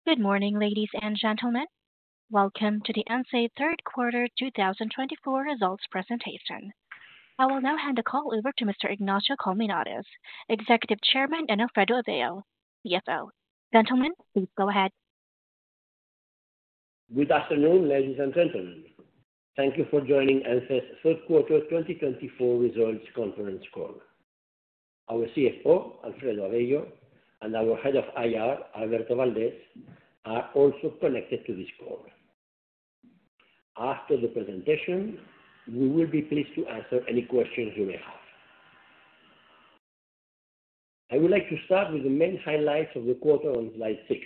Good morning, ladies and gentlemen. Welcome to the ENCE third quarter 2024 results presentation. I will now hand the call over to Mr. Ignacio Colmenares, Executive Chairman, and Alfredo Aveo, CFO. Gentlemen, please go ahead. Good afternoon, ladies and gentlemen. Thank you for joining ENCE's third quarter 2024 results conference call. Our CFO, Alfredo Aveo, and our Head of IR, Alberto Valdés, are also connected to this call. After the presentation, we will be pleased to answer any questions you may have. I would like to start with the main highlights of the quarter on slide 6.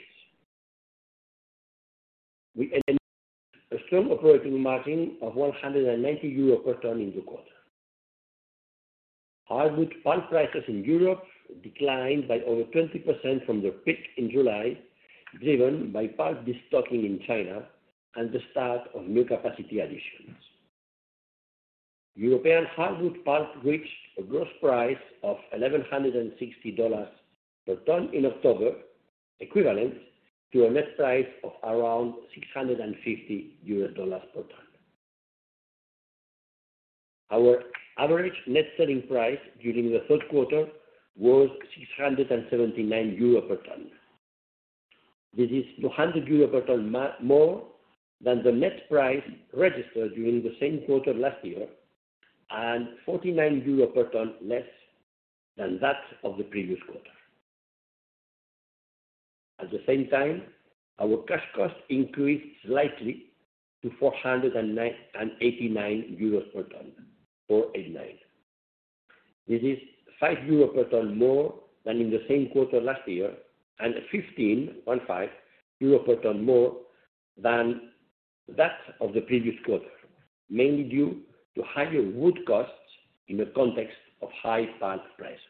We ended a strong operating margin of €190 per ton in the quarter. Hardwood pulp prices in Europe declined by over 20% from their peak in July, driven by pulp destocking in China and the start of new capacity additions. European hardwood pulp reached a gross price of $1,160 per ton in October, equivalent to a net price of around $650 per ton. Our average net selling price during the third quarter was €679 per ton. This is €200 per ton more than the net price registered during the same quarter last year and €49 per ton less than that of the previous quarter. At the same time, our cash cost increased slightly to €489 per ton, 489. This is €5 per ton more than in the same quarter last year and 15 euro per ton more than that of the previous quarter, mainly due to higher wood costs in the context of high pulp prices.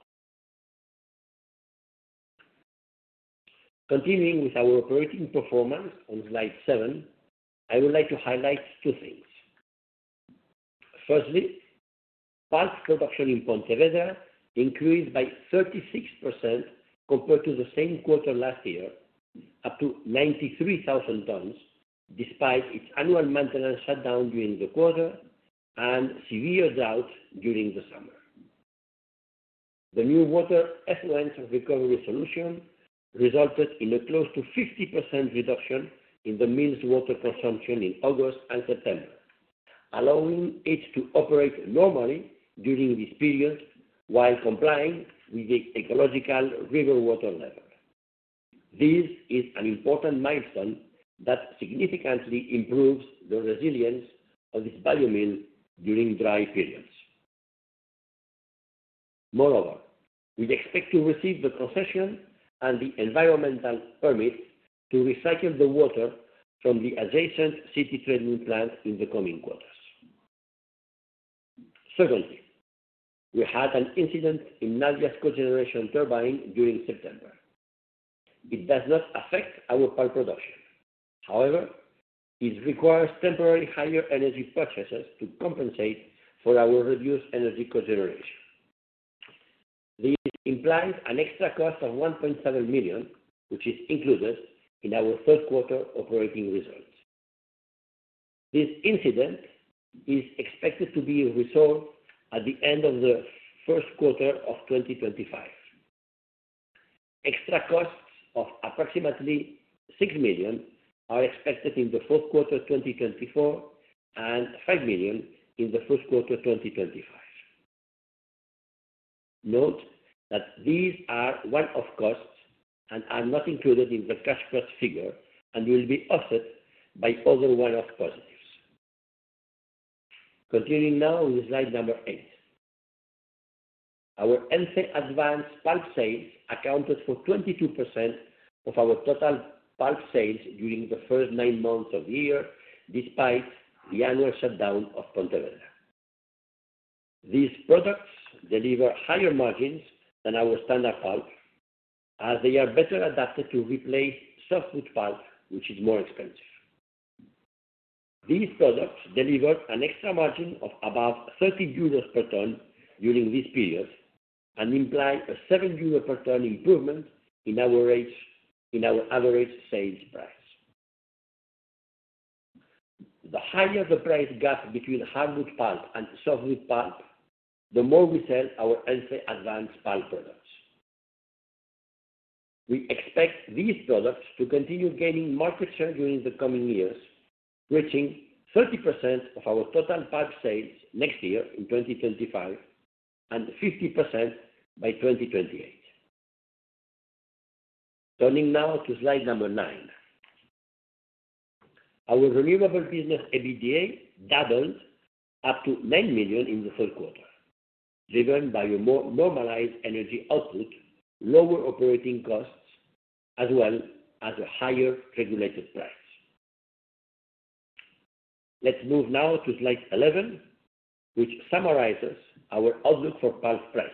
Continuing with our operating performance on slide 7, I would like to highlight two things. Firstly, pulp production in Pontevedra increased by 36% compared to the same quarter last year, up to 93,000 tons, despite its annual maintenance shutdown during the quarter and severe drought during the summer. The new water effluent recovery solution resulted in a close to 50% reduction in the mill's water consumption in August and September, allowing it to operate normally during this period while complying with the ecological river water level. This is an important milestone that significantly improves the resilience of this biomill during dry periods. Moreover, we expect to receive the concession and the environmental permit to recycle the water from the adjacent city treatment plant in the coming quarters. Secondly, we had an incident in Navia's cogeneration turbine during September. It does not affect our pulp production. However, it requires temporary higher energy purchases to compensate for our reduced energy cogeneration. This implies an extra cost of 1.7 million, which is included in our third quarter operating results. This incident is expected to be resolved at the end of the first quarter of 2025. Extra costs of approximately 6 million are expected in the fourth quarter 2024 and 5 million in the first quarter 2025. Note that these are one-off costs and are not included in the cash cost figure and will be offset by other one-off positives. Continuing now with slide number 8. Our ENCE Advanced pulp sales accounted for 22% of our total pulp sales during the first 9 months of the year, despite the annual shutdown of Pontevedra. These products deliver higher margins than our standard pulp, as they are better adapted to replace softwood pulp, which is more expensive. These products delivered an extra margin of about €30 per ton during this period and imply a €7 per ton improvement in our in our average sales price. The higher the price gap between hardwood pulp and softwood pulp, the more we sell our ENCE Advanced Pulp products. We expect these products to continue gaining market share during the coming years, reaching 30% of our total pulp sales next year in 2025 and 50% by 2028. Turning now to slide number 9. Our renewable business EBITDA doubled up to 9 million in the third quarter, driven by a more normalized energy output, lower operating costs, as well as a higher regulated price. Let's move now to slide 11, which summarizes our outlook for pulp prices.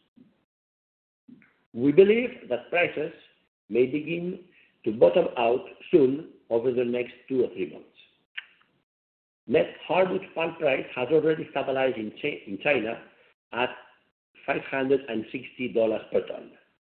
We believe that prices may begin to bottom out soon over the next 2 or 3 months. Net hardwood pulp price has already stabilized in China at $560 per ton.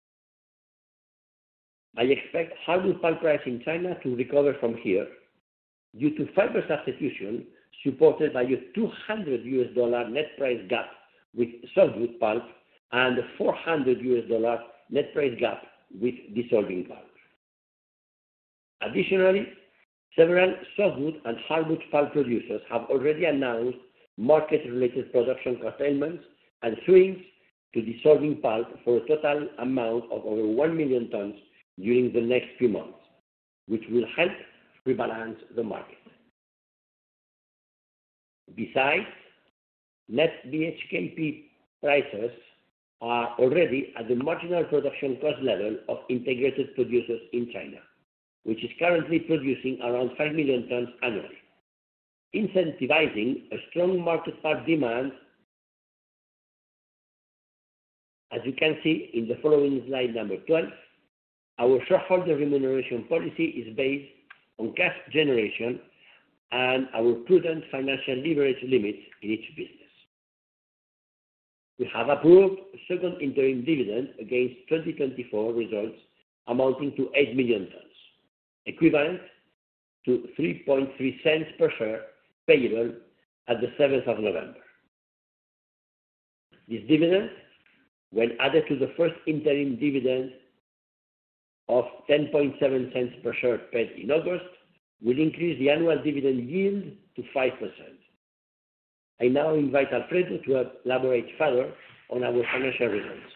I expect hardwood pulp price in China to recover from here due to fiber substitution supported by a $200 net price gap with softwood pulp and a $400 net price gap with dissolving pulp. Additionally, several softwood and hardwood pulp producers have already announced market-related production curtailments and swings to dissolving pulp for a total amount of over 1 million tons during the next few months, which will help rebalance the market. Besides, net BHKP prices are already at the marginal production cost level of integrated producers in China, which is currently producing around 5 million tons annually, incentivizing a strong market pulp demand. As you can see in the following slide number 12, our shareholder remuneration policy is based on cash generation and our prudent financial leverage limits in each business. We have approved a second interim dividend against 2024 results amounting to 8 million tons, equivalent to 3.3 cents per share, payable at the 7th of November. This dividend, when added to the first interim dividend of 10.7 cents per share paid in August, will increase the annual dividend yield to 5%. I now invite Alfredo to elaborate further on our financial results.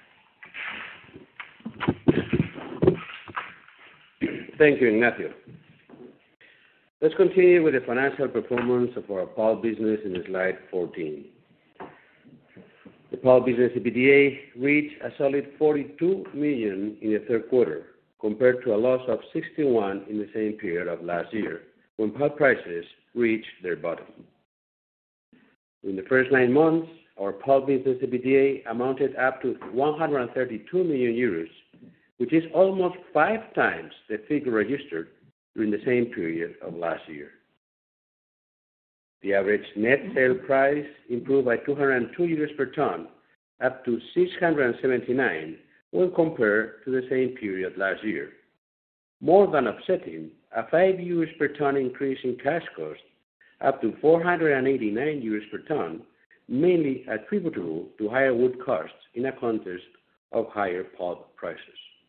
Thank you, Ignacio. Let's continue with the financial performance of our pulp business in slide 14. The pulp business EBITDA reached a solid 42 million in the third quarter, compared to a loss of 61 in the same period of last year, when pulp prices reached their bottom. In the first 9 months, our pulp business EBITDA amounted up to 132 million euros, which is almost 5 times the figure registered during the same period of last year. The average net sale price improved by 202 euros per ton, up to 679 when compared to the same period last year, more than offsetting a 5 euros per ton increase in cash cost, up to 489 euros per ton, mainly attributable to higher wood costs in a context of higher pulp prices.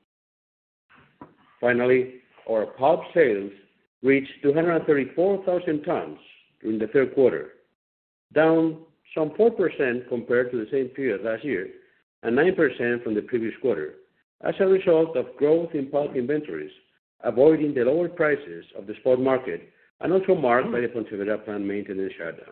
Finally, our pulp sales reached 234,000 tons during the third quarter, down some 4% compared to the same period last year and 9% from the previous quarter, as a result of growth in pulp inventories, avoiding the lower prices of the spot market, and also marked by the Pontevedra plant maintenance shutdown.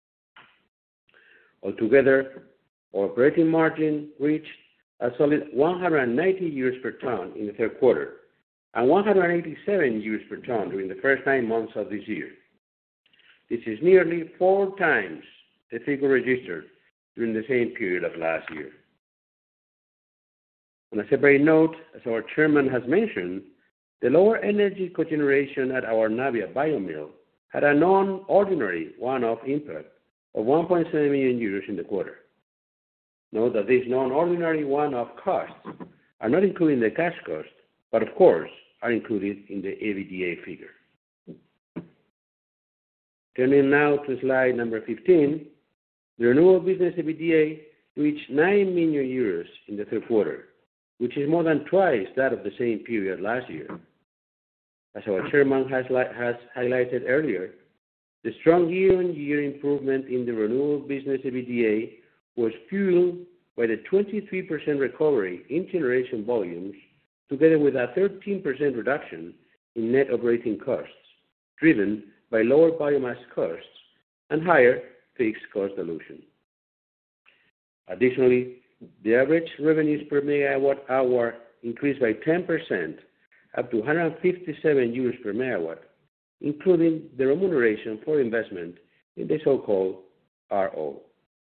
Altogether, our operating margin reached a solid 190 euros per ton in the third quarter, and 187 euros per ton during the first 9 months of this year. This is nearly 4 times the figure registered during the same period of last year. On a separate note, as our chairman has mentioned, the lower energy cogeneration at our Navia biomill had a non-ordinary one-off impact of 1.7 million euros in the quarter. Note that these non-ordinary one-off costs are not including the cash cost, but of course are included in the EBITDA figure. Turning now to slide number 15, the renewable business EBITDA reached 9 million euros in the third quarter, which is more than twice that of the same period last year. As our chairman has highlighted earlier, the strong year-on-year improvement in the renewable business EBITDA was fueled by the 23% recovery in generation volumes, together with a 13% reduction in net operating costs, driven by lower biomass costs and higher fixed cost dilution. Additionally, the average revenues per megawatt hour increased by 10%, up to 157 euros per megawatt, including the remuneration for investment in the so-called RO.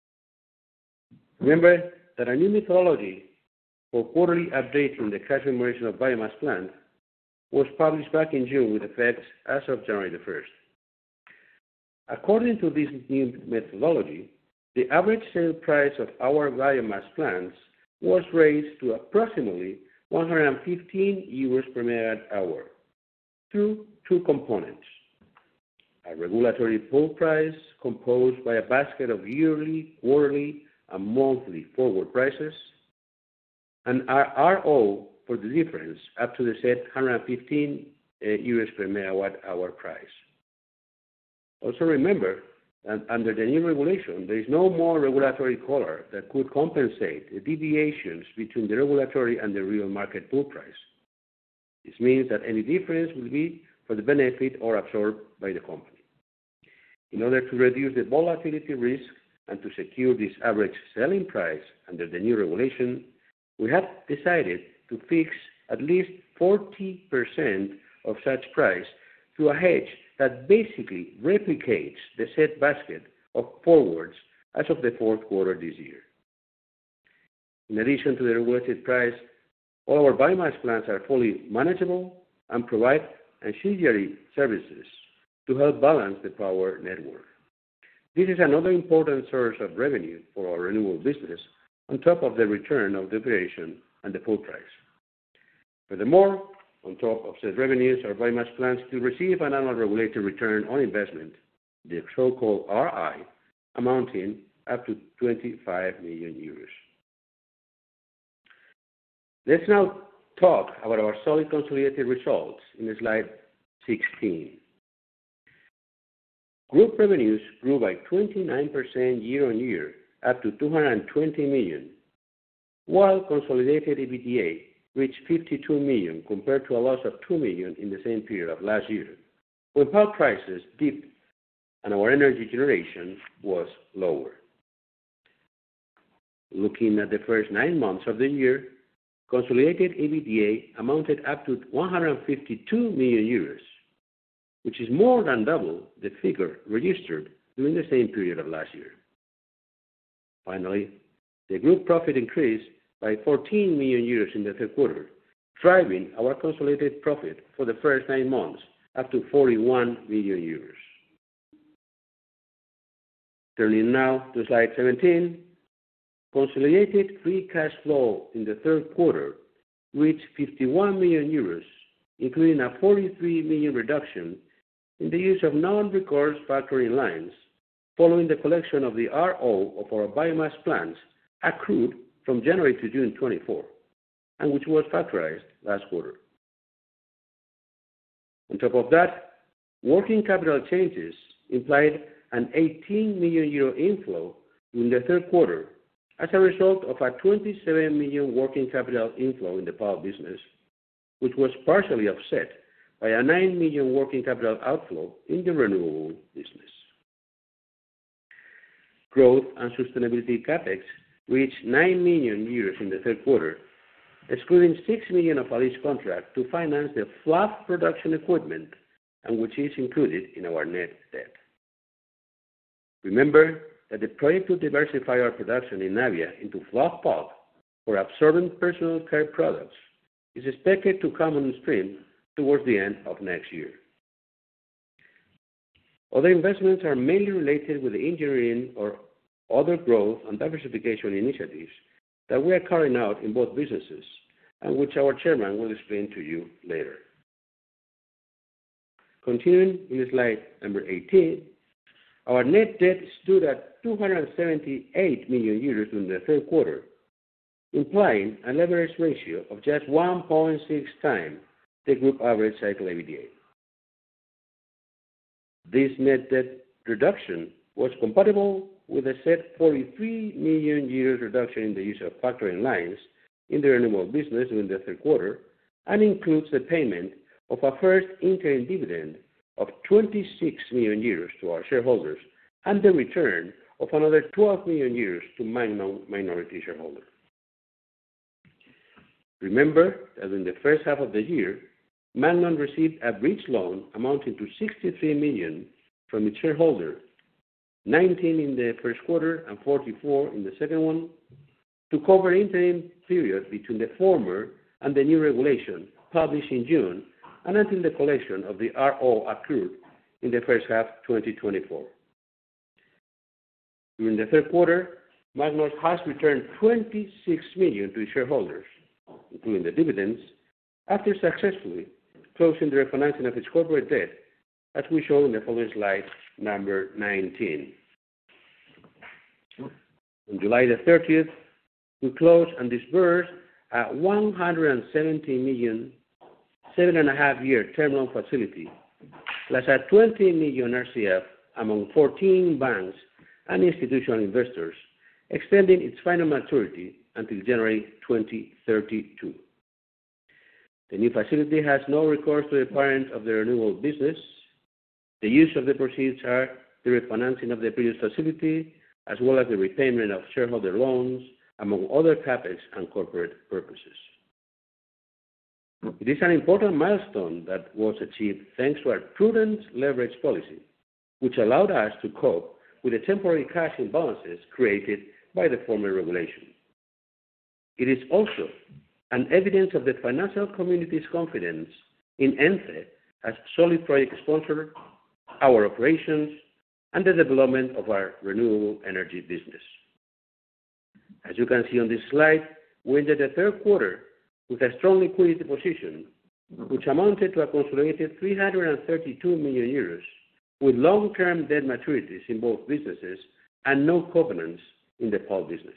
Remember that a new methodology for quarterly updating the cash remuneration of biomass plants was published back in June with effect as of January the 1st. According to this new methodology, the average sale price of our biomass plants was raised to approximately 115 euros per megawatt hour through two components: a regulatory pool price composed by a basket of yearly, quarterly, and monthly forward prices, and our RO for the difference up to the said 115 euros per megawatt hour price. Also remember that under the new regulation, there is no more regulatory collar that could compensate the deviations between the regulatory and the real market pool price. This means that any difference will be for the benefit or absorbed by the company. In order to reduce the volatility risk and to secure this average selling price under the new regulation, we have decided to fix at least 40% of such price through a hedge that basically replicates the said basket of forwards as of the fourth quarter this year. In addition to the regulated price, all our biomass plants are fully manageable and provide ancillary services to help balance the power network. This is another important source of revenue for our renewable business, on top of the return of the operation and the pool price. Furthermore, on top of said revenues, our biomass plants will receive an annual regulated return on investment, the so-called RI, amounting up to 25 million euros. Let's now talk about our solid consolidated results in slide 16. Group revenues grew by 29% year-on-year, up to 220 million, while consolidated EBITDA reached 52 million compared to a loss of 2 million in the same period of last year, when pulp prices dipped and our energy generation was lower. Looking at the first 9 months of the year, consolidated EBITDA amounted up to 152 million euros, which is more than double the figure registered during the same period of last year. Finally, the group profit increased by 14 million euros in the third quarter, driving our consolidated profit for the first 9 months up to 41 million euros. Turning now to slide 17, consolidated free cash flow in the third quarter reached 51 million euros, including a 43 million reduction in the use of non-recourse factoring lines, following the collection of the RO of our biomass plants accrued from January to June 24, and which was factorized last quarter. On top of that, working capital changes implied an 18 million euro inflow in the third quarter as a result of a 27 million working capital inflow in the pulp business, which was partially offset by a 9 million working capital outflow in the renewable business. Growth and sustainability capex reached 9 million euros in the third quarter, excluding 6 million of a lease contract to finance the fluff production equipment, and which is included in our net debt. Remember that the project to diversify our production in Navia into fluff pulp for absorbent personal care products is expected to come on stream towards the end of next year. Other investments are mainly related with the engineering or other growth and diversification initiatives that we are carrying out in both businesses, and which our chairman will explain to you later. Continuing in slide number 18, our net debt stood at 278 million euros in the third quarter, implying a leverage ratio of just 1.6 times the group average cycle EBITDA. This net debt reduction was compatible with a set 43 million euros reduction in the use of factoring lines in the renewable business during the third quarter, and includes the payment of a first interim dividend of 26 million euros to our shareholders and the return of another 12 million euros to minority shareholders. Remember that in the first half of the year, Magnon received a bridge loan amounting to 63 million from its shareholder, 19 in the first quarter and 44 in the second one, to cover interim period between the former and the new regulation published in June and until the collection of the RO accrued in the first half 2024. During the third quarter, Magnon has returned 26 million to its shareholders, including the dividends, after successfully closing the refinancing of its corporate debt, as we show in the following slide, number 19. On July the 30th, we closed and disbursed a 170 million, 7.5-year term loan facility, plus a 20 million RCF among 14 banks and institutional investors, extending its final maturity until January 2032. The new facility has no recourse to the parent of the renewable business. The use of the proceeds are the refinancing of the previous facility, as well as the repayment of shareholder loans, among other CapEx and corporate purposes. It is an important milestone that was achieved thanks to our prudent leverage policy, which allowed us to cope with the temporary cash imbalances created by the former regulation. It is also an evidence of the financial community's confidence in ENCE as solid project sponsor, our operations, and the development of our renewable energy business. As you can see on this slide, we ended the third quarter with a strong liquidity position, which amounted to a consolidated 332 million euros, with long-term debt maturities in both businesses and no covenants in the pulp business.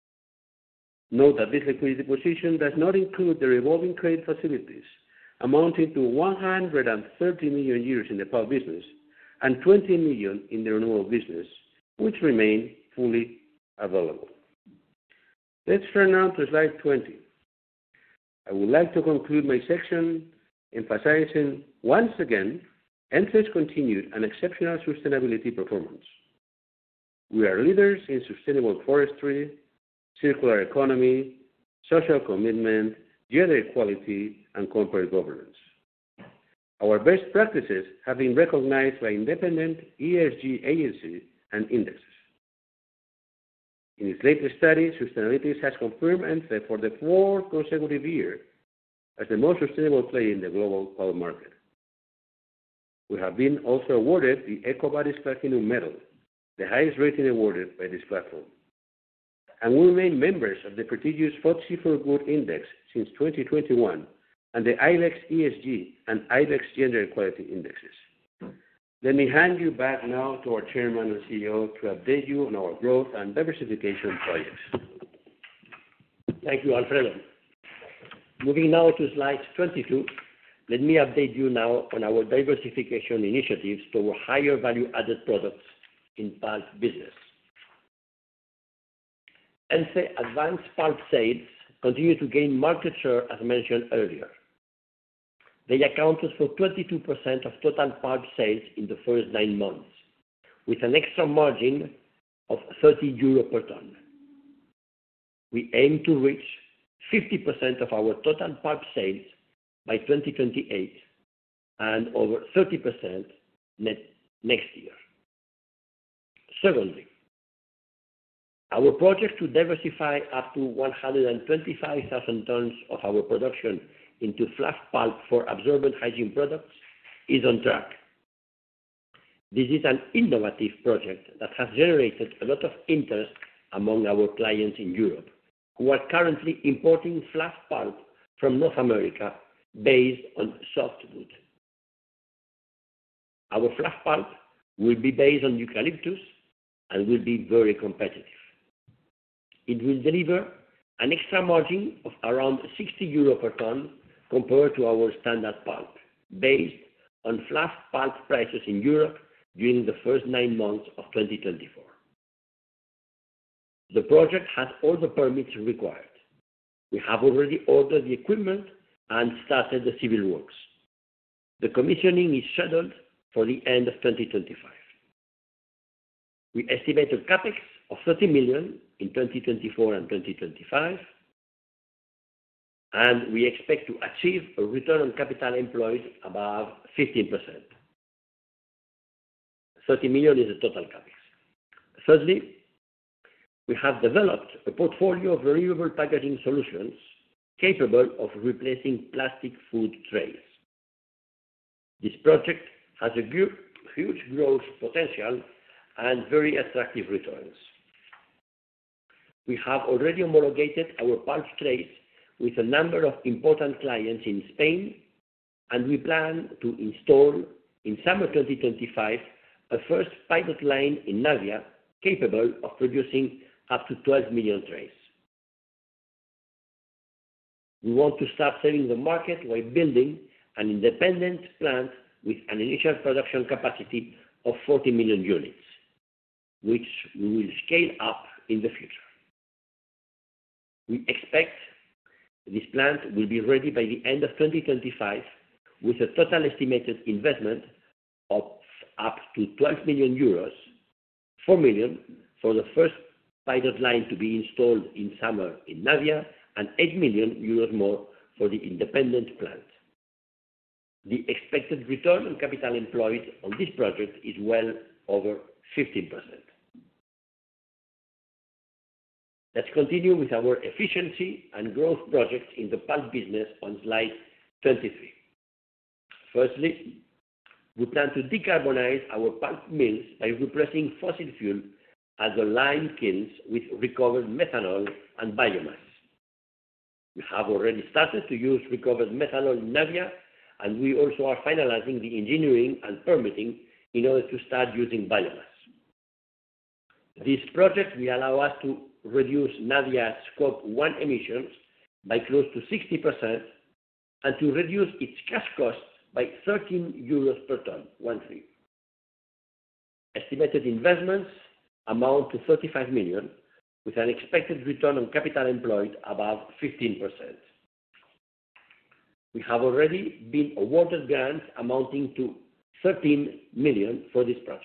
Note that this liquidity position does not include the revolving credit facilities, amounting to 130 million euros in the pulp business and 20 million in the renewable business, which remain fully available. Let's turn now to slide 20. I would like to conclude my section emphasizing once again ENCE's continued and exceptional sustainability performance. We are leaders in sustainable forestry, circular economy, social commitment, gender equality, and corporate governance. Our best practices have been recognized by independent ESG agencies and indexes. In its latest study, Sustainalytics has confirmed ENCE for the fourth consecutive year as the most sustainable player in the global pulp market. We have been also awarded the EcoVadis Platinum Medal, the highest rating awarded by this platform. And we remain members of the prestigious FTSE4Good Index since 2021 and the IBEX ESG and IBEX Gender Equality Indexes. Let me hand you back now to our Chairman and CEO to update you on our growth and diversification projects. Thank you, Alfredo. Moving now to slide 22, let me update you now on our diversification initiatives toward higher value-added products in pulp business. ENCE advanced pulp sales continue to gain market share, as mentioned earlier. They accounted for 22% of total pulp sales in the first 9 months, with an extra margin of 30 euro per ton. We aim to reach 50% of our total pulp sales by 2028 and over 30% next year. Secondly, our project to diversify up to 125,000 tons of our production into fluff pulp for absorbent hygiene products is on track. This is an innovative project that has generated a lot of interest among our clients in Europe, who are currently importing fluff pulp from North America based on softwood. Our fluff pulp will be based on eucalyptus and will be very competitive. It will deliver an extra margin of around 60 euro per ton compared to our standard pulp, based on fluff pulp prices in Europe during the first 9 months of 2024. The project has all the permits required. We have already ordered the equipment and started the civil works. The commissioning is scheduled for the end of 2025. We estimate a capex of 30 million in 2024 and 2025, and we expect to achieve a return on capital employed above 15%. 30 million is the total capex. Thirdly, we have developed a portfolio of renewable packaging solutions capable of replacing plastic food trays. This project has a huge growth potential and very attractive returns. We have already homologated our pulp trays with a number of important clients in Spain, and we plan to install in summer 2025 a first pilot line in Navia capable of producing up to 12 million trays. We want to start serving the market while building an independent plant with an initial production capacity of 40 million units, which we will scale up in the future. We expect this plant will be ready by the end of 2025 with a total estimated investment of up to 12 million euros, 4 million for the first pilot line to be installed in summer in Navia, and 8 million euros more for the independent plant. The expected return on capital employed on this project is well over 15%. Let's continue with our efficiency and growth projects in the pulp business on slide 23. Firstly, we plan to decarbonize our pulp mills by replacing fossil fuel at the lime kilns with recovered methanol and biomass. We have already started to use recovered methanol in Navia, and we also are finalizing the engineering and permitting in order to start using biomass. This project will allow us to reduce Navia's Scope 1 emissions by close to 60% and to reduce its cash cost by 13 euros per ton, 13. Estimated investments amount to 35 million, with an expected return on capital employed above 15%. We have already been awarded grants amounting to 13 million for this project.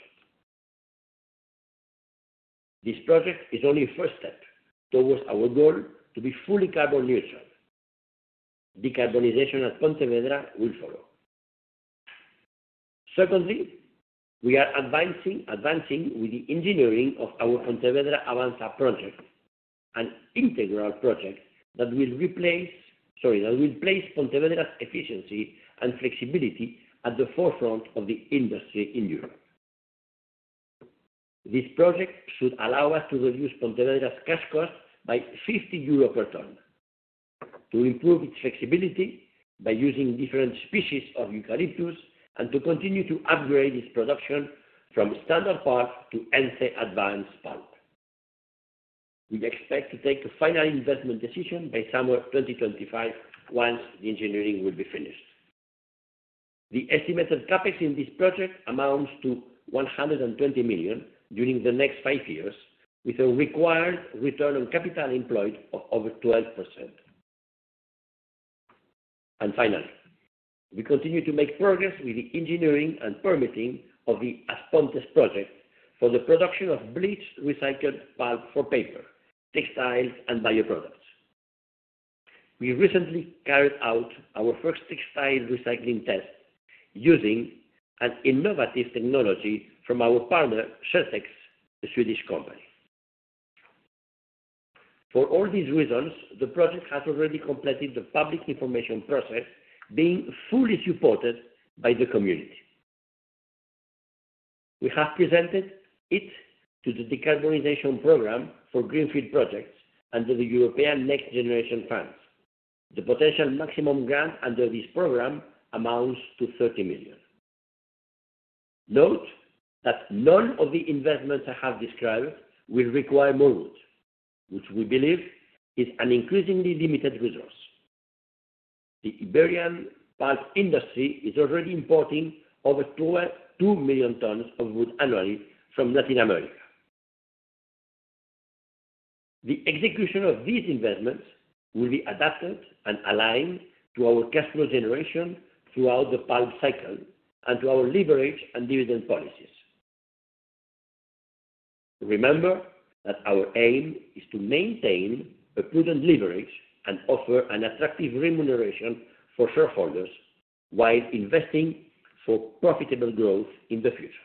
This project is only a first step towards our goal to be fully carbon neutral. Decarbonization at Pontevedra will follow. Secondly, we are advancing with the engineering of our Pontevedra Avanza project, an integral project that will place Pontevedra's efficiency and flexibility at the forefront of the industry in Europe. This project should allow us to reduce Pontevedra's cash cost by 50 euro per ton, to improve its flexibility by using different species of eucalyptus, and to continue to upgrade its production from standard pulp to ENCE advanced pulp. We expect to take a final investment decision by summer 2025 once the engineering will be finished. The estimated capex in this project amounts to 120 million during the next 5 years, with a required return on capital employed of over 12%. And finally, we continue to make progress with the engineering and permitting of the As Pontes project for the production of bleached recycled pulp for paper, textiles, and bioproducts. We recently carried out our first textile recycling test using an innovative technology from our partner, Sheltex, a Swedish company. For all these reasons, the project has already completed the public information process, being fully supported by the community. We have presented it to the decarbonization program for greenfield projects under the European Next Generation Funds. The potential maximum grant under this program amounts to 30 million. Note that none of the investments I have described will require more wood, which we believe is an increasingly limited resource. The Iberian pulp industry is already importing over 2 million tons of wood annually from Latin America. The execution of these investments will be adapted and aligned to our cash flow generation throughout the pulp cycle and to our leverage and dividend policies. Remember that our aim is to maintain a prudent leverage and offer an attractive remuneration for shareholders while investing for profitable growth in the future.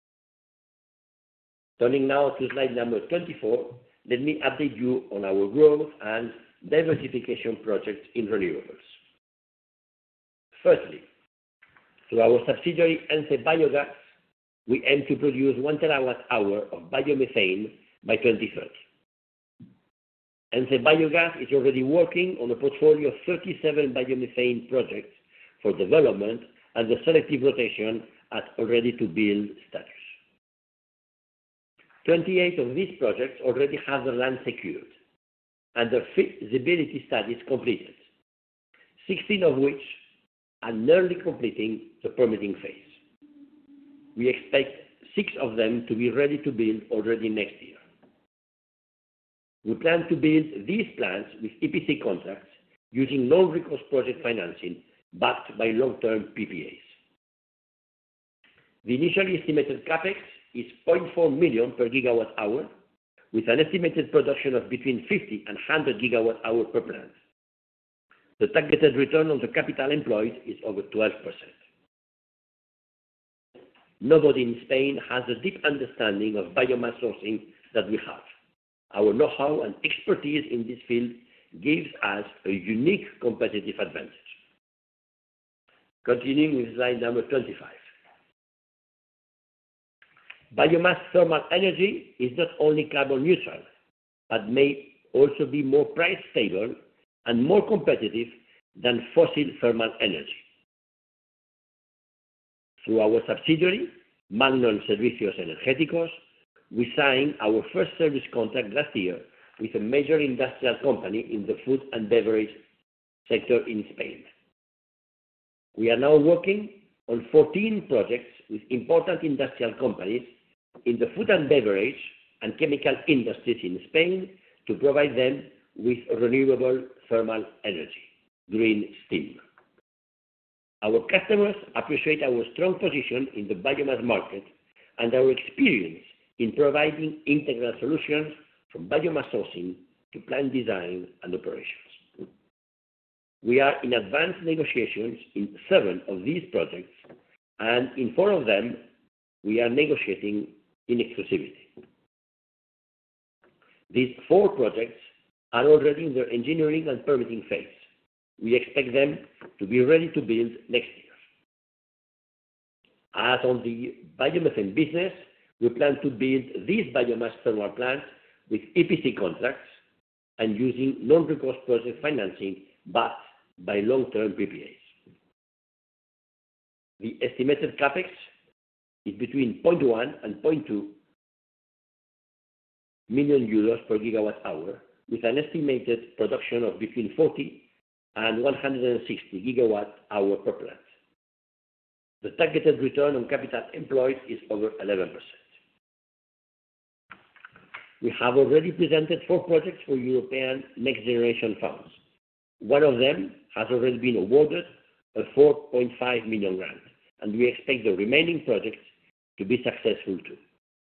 Turning now to slide number 24, let me update you on our growth and diversification projects in renewables. Firstly, through our subsidiary Ence Biogas, we aim to produce 1 terawatt-hour of biomethane by 2030. Ence Biogas is already working on a portfolio of 37 biomethane projects for development and the selective rotation at a ready-to-build status. 28 of these projects already have their land secured and their feasibility studies completed, 16 of which are nearly completing the permitting phase. We expect 6 of them to be ready to build already next year. We plan to build these plants with EPC contracts using non-recourse project financing backed by long-term PPAs. The initially estimated capex is 0.4 million per gigawatt hour, with an estimated production of between 50 and 100 gigawatt hour per plant. The targeted return on the capital employed is over 12%. Nobody in Spain has a deep understanding of biomass sourcing that we have. Our know-how and expertise in this field gives us a unique competitive advantage. Continuing with slide number 25. Biomass thermal energy is not only carbon neutral, but may also be more price stable and more competitive than fossil thermal energy. Through our subsidiary, Magnon Servicios Energéticos, we signed our first service contract last year with a major industrial company in the food and beverage sector in Spain. We are now working on 14 projects with important industrial companies in the food and beverage and chemical industries in Spain to provide them with renewable thermal energy, green steam. Our customers appreciate our strong position in the biomass market and our experience in providing integral solutions from biomass sourcing to plant design and operations. We are in advanced negotiations in 7 of these projects, and in 4 of them, we are negotiating in exclusivity. These 4 projects are already in their engineering and permitting phase. We expect them to be ready to build next year. As on the biomethane business, we plan to build these biomass thermal plants with EPC contracts and using non-recourse project financing backed by long-term PPAs. The estimated capex is between 0.1 and 0.2 million euros per gigawatt hour, with an estimated production of between 40 and 160 gigawatt hour per plant. The targeted return on capital employed is over 11%. We have already presented 4 projects for European Next Generation funds. One of them has already been awarded a 4.5 million grant, and we expect the remaining projects to be successful too.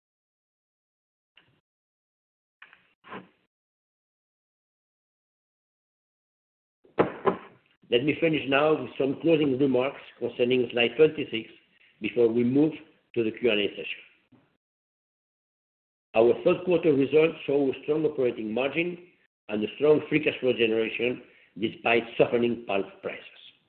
Let me finish now with some closing remarks concerning slide 26 before we move to the Q&A session. Our third quarter results show a strong operating margin and a strong free cash flow generation despite softening pulp prices.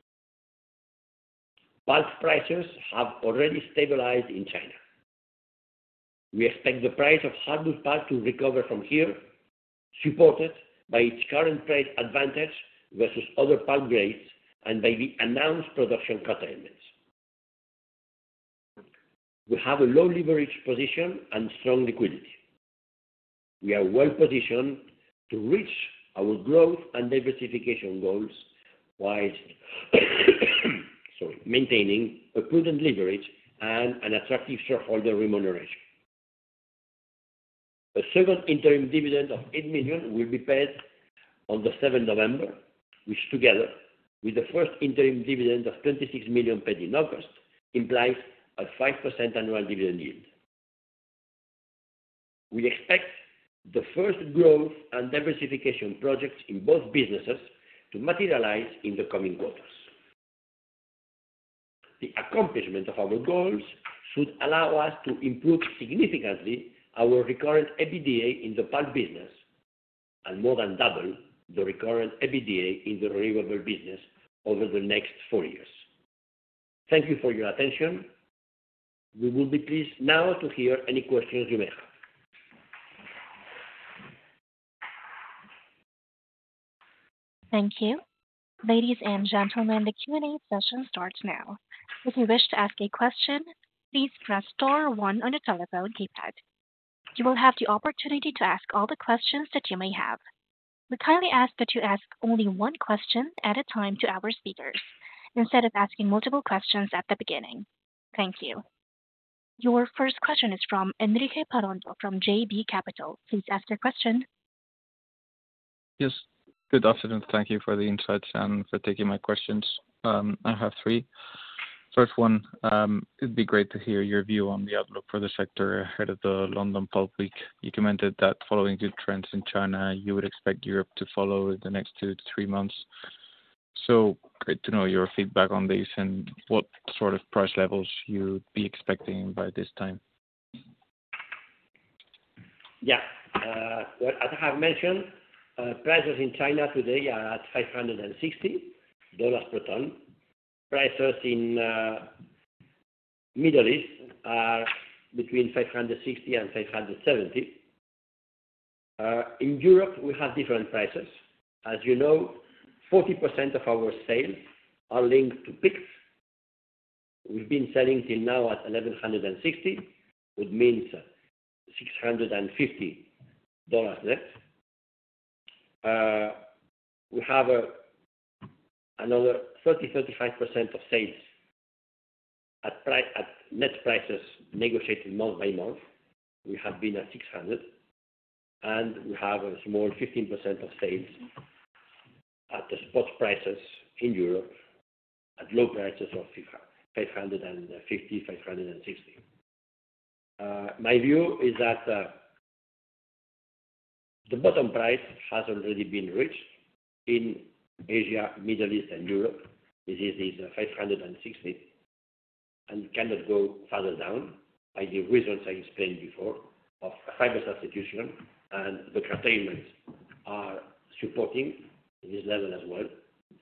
Pulp prices have already stabilized in China. We expect the price of hardwood pulp to recover from here, supported by its current price advantage versus other pulp grades and by the announced production curtailments. we have a low leverage position and strong liquidity. We are well positioned to reach our growth and diversification goals while maintaining a prudent leverage and an attractive shareholder remuneration. A second interim dividend of 8 million will be paid on the 7th November, which together with the first interim dividend of 26 million paid in August implies a 5% annual dividend yield. We expect the first growth and diversification projects in both businesses to materialize in the coming quarters. The accomplishment of our goals should allow us to improve significantly our recurrent EBITDA in the pulp business and more than double the recurrent EBITDA in the renewable business over the next 4 years. Thank you for your attention. We will be pleased now to hear any questions you may have. Thank you. Ladies and gentlemen, the Q&A session starts now. If you wish to ask a question, please press star one on your telephone keypad. You will have the opportunity to ask all the questions that you may have. We kindly ask that you ask only one question at a time to our speakers, instead of asking multiple questions at the beginning. Thank you. Your first question is from Enrique Parrondo from JB Capital. Please ask your question. Yes. Good afternoon. Thank you for the insights and for taking my questions. I have three. First one, it'd be great to hear your view on the outlook for the sector ahead of the London Pulp Week. You commented that following good trends in China, you would expect Europe to follow in the next 2 to 3 months. So great to know your feedback on this and what sort of price levels you'd be expecting by this time. Yeah. Well, as I have mentioned, prices in China today are at $560 per ton. Prices in Middle East are between 560 and 570. In Europe, we have different prices. As you know, 40% of our sales are linked to PIX. We've been selling till now at 1160, which means $650 net. We have another 30-35% of sales at net prices negotiated month by month. We have been at 600, and we have a small 15% of sales at the spot prices in Europe at low prices of 550, 560. My view is that the bottom price has already been reached in Asia, Middle East, and Europe. This is 560 and cannot go further down by the reasons I explained before of fiber substitution, and the curtailments are supporting this level as well.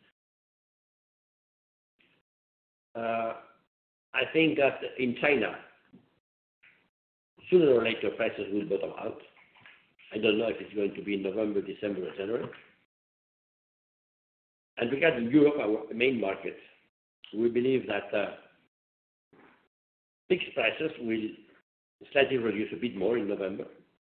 I think that in China, sooner or later prices will bottom out. I don't know if it's going to be in November, December, or January. And regarding Europe, our main market, we believe that fixed prices will slightly reduce a bit more in November.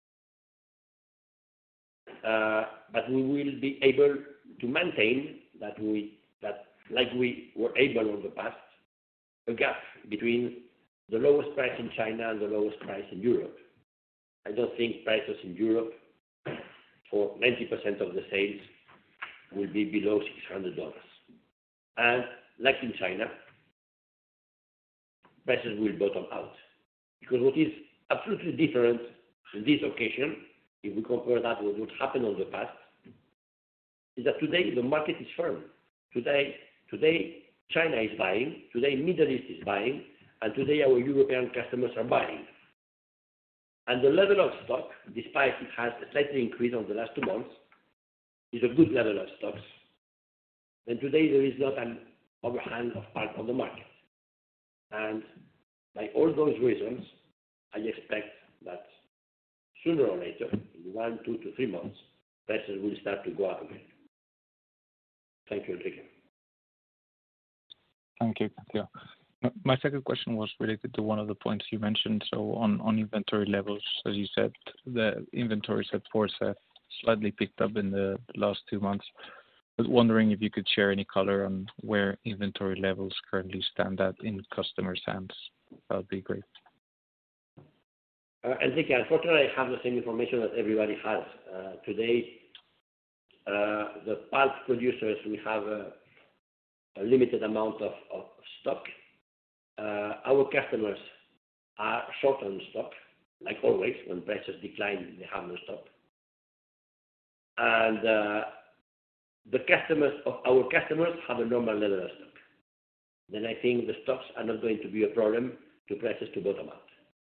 But we will be able to maintain that like we were able in the past, a gap between the lowest price in China and the lowest price in Europe. I don't think prices in Europe for 90% of the sales will be below $600. And like in China, prices will bottom out. Because what is absolutely different in this occasion, if we compare that with what happened in the past, is that today the market is firm. Today China is buying, today Middle East is buying, and today our European customers are buying. And the level of stock, despite it has slightly increased over the last 2 months, is a good level of stocks. And today there is not an overhang of pulp on the market. And by all those reasons, I expect that sooner or later, in 1, 2 to 3 months, prices will start to go up again. Thank you, Enrique. Thank you, Theo. My second question was related to one of the points you mentioned. So on inventory levels, as you said, the inventories at Force have slightly picked up in the last 2 months. I was wondering if you could share any color on where inventory levels currently stand at in customers' hands. That would be great. Enrique, unfortunately, I have the same information that everybody has. Today, the pulp producers, we have a limited amount of stock. Our customers are short on stock, like always. When prices decline, they have no stock. And the customers of our customers have a normal level of stock. Then I think the stocks are not going to be a problem to prices to bottom out.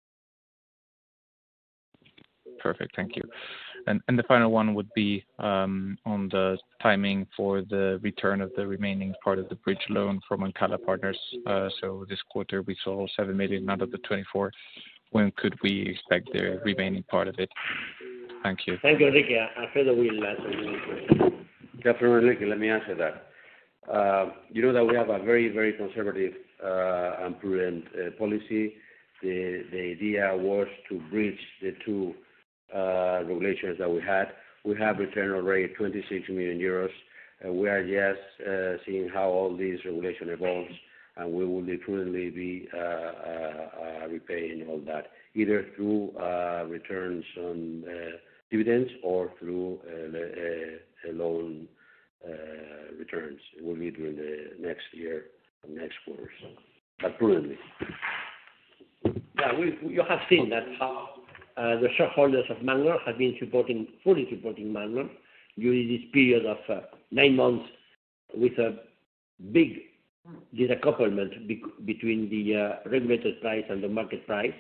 Perfect. Thank you. And the final one would be on the timing for the return of the remaining part of the bridge loan from Ancala Partners. So this quarter we saw 7 million out of the 24. When could we expect the remaining part of it? Thank you. Thank you, Enrique. Alfredo will answer this question. Definitely, Enrique, let me answer that. You know that we have a very, very conservative and prudent policy. The idea was to bridge the two regulations that we had. We have returned already 26 million euros. We are just seeing how all these regulation evolves, and we will prudently be repaying all that, either through returns on dividends or through loan returns. It will be during the next year and next quarter, but prudently. Yeah, you have seen that how the shareholders of Magnon have been fully supporting Magnon during this period of 9 months with a big discouplement between the regulated price and the market price.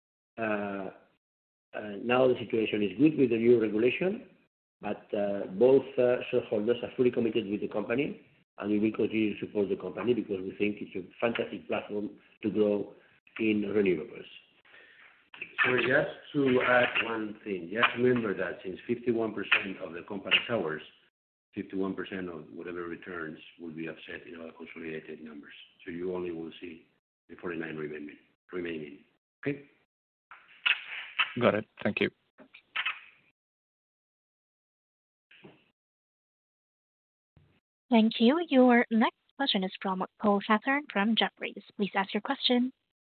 Now the situation is good with the new regulation, but both shareholders are fully committed with the company, and we will continue to support the company because we think it's a fantastic platform to grow in renewables. So just to add one thing, just remember that since 51% of the company's ours, 51% of whatever returns will be offset in our consolidated numbers. So you only will see the 49 remaining. Okay? Got it. Thank you. Thank you. Your next question is from Paul Hathorn from Jefferies. Please ask your question.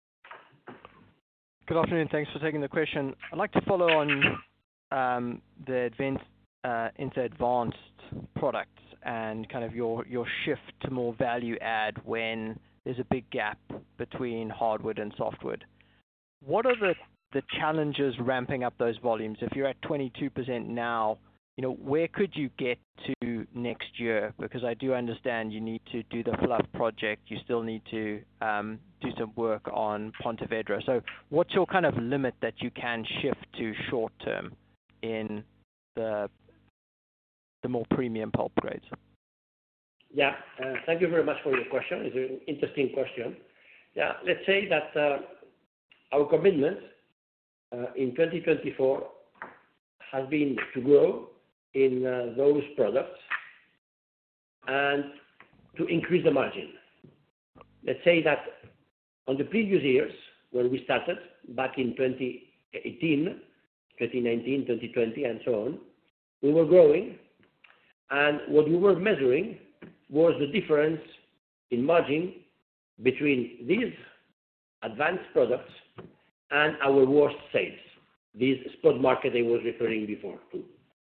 Good afternoon. Thanks for taking the question. I'd like to follow on the into advanced products and kind of your shift to more value add when there's a big gap between hardwood and softwood. What are the challenges ramping up those volumes? If you're at 22% now, where could you get to next year? Because I do understand you need to do the fluff project. You still need to do some work on Pontevedra. So what's your kind of limit that you can shift to short term in the more premium pulp grades? Yeah, thank you very much for your question. It's an interesting question. Yeah, let's say that our commitment in 2024 has been to grow in those products and to increase the margin. Let's say that on the previous years, when we started back in 2018, 2019, 2020, and so on, we were growing, and what we were measuring was the difference in margin between these advanced products and our worst sales, this spot market I was referring before to.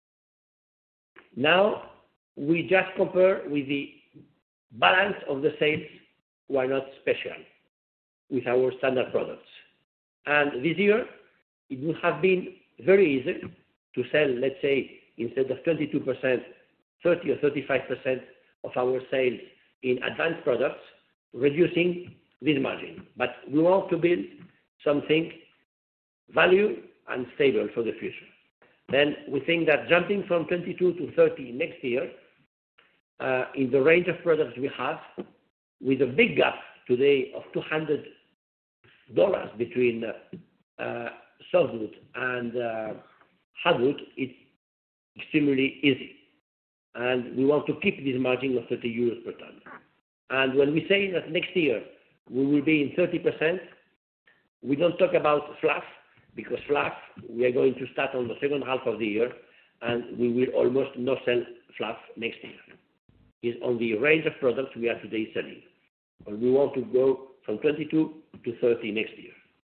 Now, we just compare with the balance of the sales who are not special with our standard products. And this year, it would have been very easy to sell, let's say, instead of 22%, 30 or 35% of our sales in advanced products, reducing this margin. But we want to build something value and stable for the future. Then we think that jumping from 22 to 30 next year, in the range of products we have, with a big gap today of $200 between softwood and hardwood, it's extremely easy. And we want to keep this margin of 30 euros per ton. And when we say that next year we will be in 30%. We don't talk about fluff, because fluff, we are going to start on the second half of the year, and we will almost not sell fluff next year. It's on the range of products we are today selling. But we want to go from 22 to 30 next year.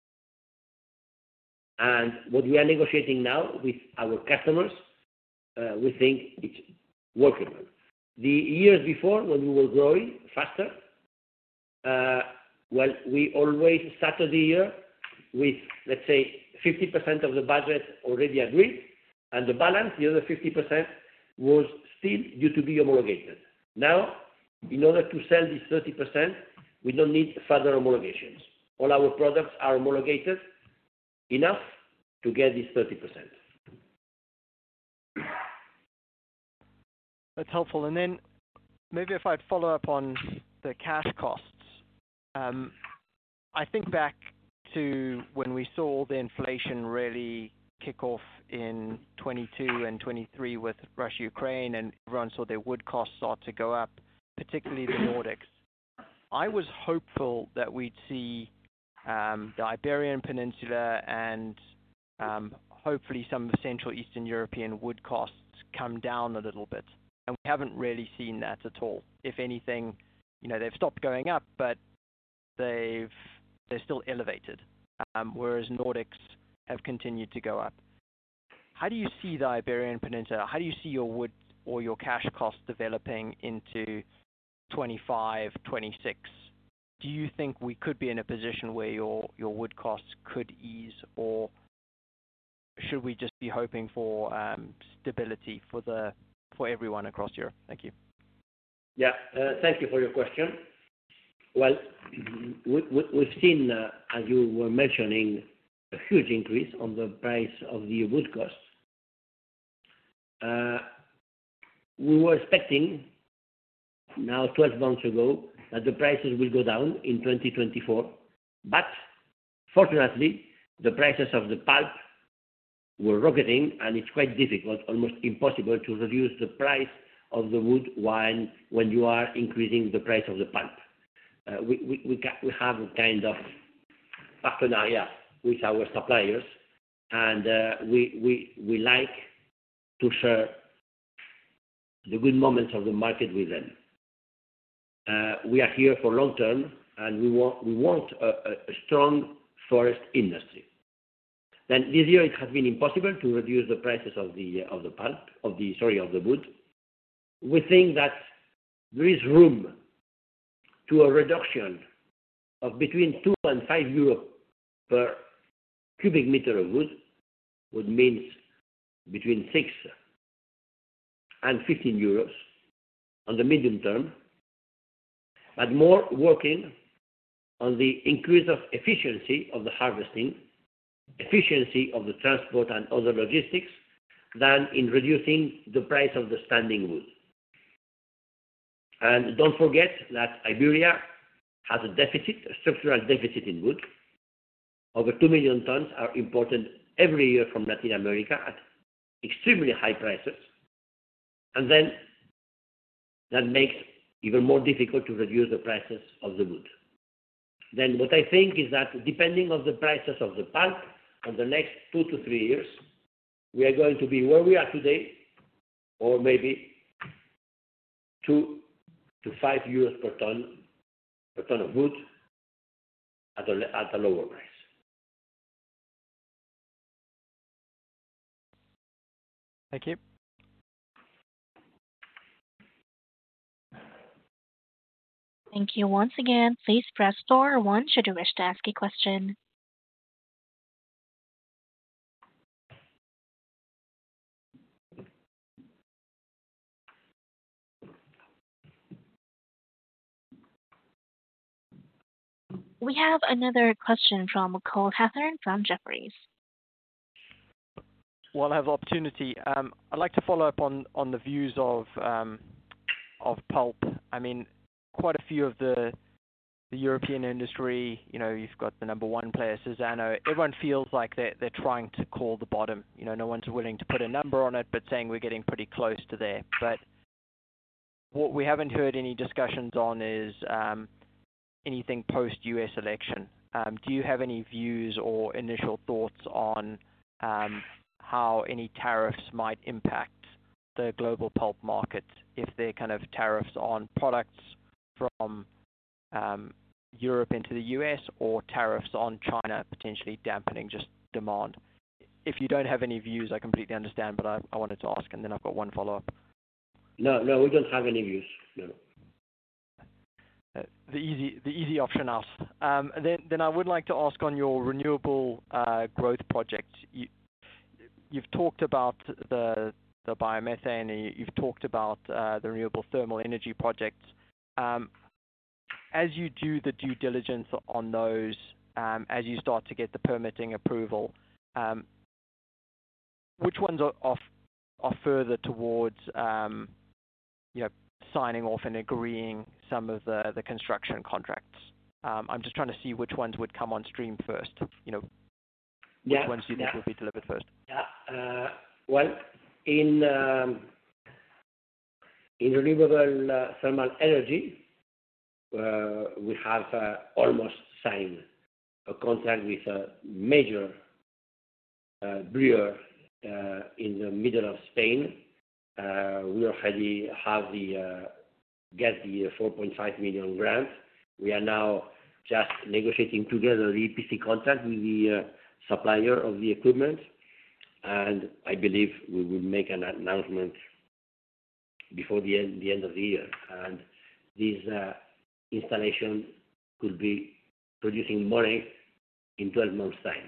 And what we are negotiating now with our customers, we think it's workable. The years before, when we were growing faster, we always started the year with, let's say, 50% of the budget already agreed, and the balance, the other 50%, was still due to be homologated. Now, in order to sell this 30%, we don't need further homologations. All our products are homologated enough to get this 30%. That's helpful. And then maybe if I'd follow up on the cash costs. I think back to when we saw the inflation really kick off in 22 and 23 with Russia, Ukraine, and everyone saw their wood costs start to go up, particularly the Nordics. I was hopeful that we'd see the Iberian Peninsula and hopefully some of the Central Eastern European wood costs come down a little bit. And we haven't really seen that at all. If anything, they've stopped going up, but they're still elevated, whereas Nordics have continued to go up. How do you see the Iberian Peninsula? How do you see your wood or your cash costs developing into 25, 26? Do you think we could be in a position where your wood costs could ease, or should we just be hoping for stability for everyone across Europe? Thank you. Yeah, thank you for your question. Well, we've seen, as you were mentioning, a huge increase on the price of the wood costs. We were expecting now 12 months ago that the prices will go down in 2024, but fortunately the prices of the pulp were rocketing, and it's quite difficult, almost impossible, to reduce the price of the wood when you are increasing the price of the pulp. We have a kind of partenariat with our suppliers, and we like to share the good moments of the market with them. We are here for long term, and we want a strong forest industry. Then this year it has been impossible to reduce the prices of the wood. We think that there is room to a reduction of between 2 and 5 euros per cubic meter of wood, which means between 6 and 15 euros on the medium term, but more working on the increase of efficiency of the harvesting, efficiency of the transport and other logistics, than in reducing the price of the standing wood. And don't forget that Iberia has a structural deficit in wood. Over 2 million tons are imported every year from Latin America at extremely high prices. And then that makes even more difficult to reduce the prices of the wood. Then what I think is that depending on the prices of the pulp in the next 2 to 3 years, we are going to be where we are today, or maybe 2 to 5 euros per ton of wood at a lower price. Thank you. Thank you once again. Please press star one should you wish to ask a question. We have another question from Cole Hathorn from Jefferies. While I have the opportunity, I'd like to follow up on the views of pulp. I mean, quite a few of the European industry, you've got the number one player, Suzano. Everyone feels like they're trying to call the bottom. No one's willing to put a number on it, but saying we're getting pretty close to there. But what we haven't heard any discussions on is anything post-U.S. election. Do you have any views or initial thoughts on how any tariffs might impact the global pulp market, if they're kind of tariffs on products from Europe into the U.S. or tariffs on China potentially dampening just demand? If you don't have any views, I completely understand, but I wanted to ask, and then I've got one follow-up. No, we don't have any views. No. The easy option out. Then I would like to ask on your renewable growth projects. You've talked about the biomethane, and you've talked about the renewable thermal energy projects. As you do the due diligence on those, as you start to get the permitting approval, which ones are further towards signing off and agreeing some of the construction contracts? I'm just trying to see which ones would come on stream first. Which ones do you think will be delivered first? Well, in renewable thermal energy, we have almost signed a contract with a major brewer in the middle of Spain. We already have get the 4.5 million grant. We are now just negotiating together the EPC contract with the supplier of the equipment, and I believe we will make an announcement before the end of the year. And this installation could be producing money in 12 months' time.